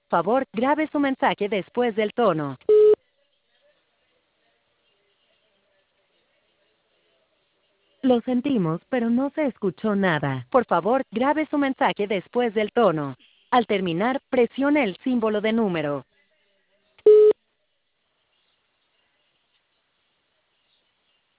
Favor, grabe su mensaje después del tono. Lo sentimos, pero no se escuchó nada. Por favor, grabe su mensaje después del tono. Al terminar, presione el símbolo de número.